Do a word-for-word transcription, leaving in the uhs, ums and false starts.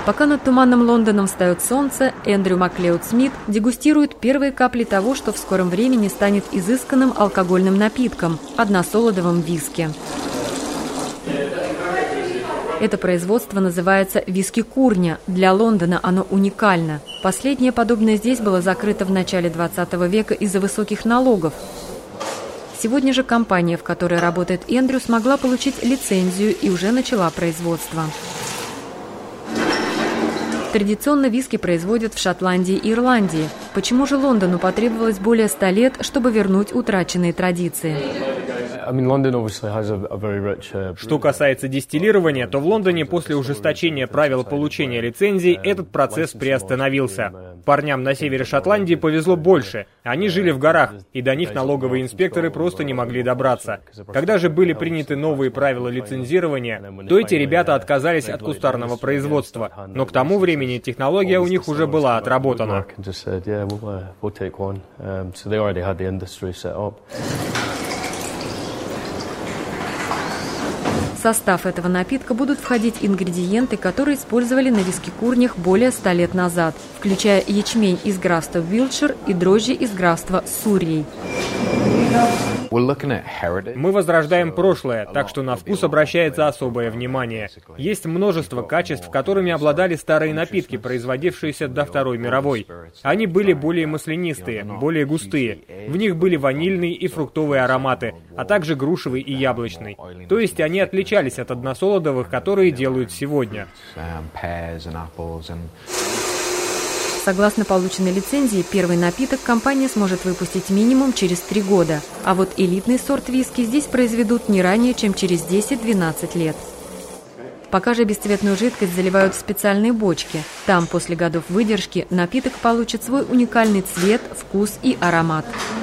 Пока над туманным Лондоном встает солнце, Эндрю Маклеод-Смит дегустирует первые капли того, что в скором времени станет изысканным алкогольным напитком – односолодовым виски. Это производство называется виски-курня. Для Лондона оно уникально. Последнее подобное здесь было закрыто в начале двадцатого века из-за высоких налогов. Сегодня же компания, в которой работает Эндрю, смогла получить лицензию и уже начала производство. Традиционно виски производят в Шотландии и Ирландии. Почему же Лондону потребовалось более ста лет, чтобы вернуть утраченные традиции? Что касается дистиллирования, то в Лондоне после ужесточения правил получения лицензий этот процесс приостановился. Парням на севере Шотландии повезло больше. Они жили в горах, и до них налоговые инспекторы просто не могли добраться. Когда же были приняты новые правила лицензирования, то эти ребята отказались от кустарного производства. Но к тому времени технология у них уже была отработана. В состав этого напитка будут входить ингредиенты, которые использовали на виски-курнях более ста лет назад, включая ячмень из графства Уилтшир и дрожжи из графства Суррей. Мы возрождаем прошлое, так что на вкус обращается особое внимание. Есть множество качеств, которыми обладали старые напитки, производившиеся до Второй мировой. Они были более маслянистые, более густые. В них были ванильные и фруктовые ароматы, а также грушевый и яблочный. То есть они отличались от односолодовых, которые делают сегодня. Согласно полученной лицензии, первый напиток компания сможет выпустить минимум через три года, а вот элитный сорт виски здесь произведут не ранее, чем через десять-двенадцать лет. Пока же бесцветную жидкость заливают в специальные бочки. Там, после годов выдержки, напиток получит свой уникальный цвет, вкус и аромат.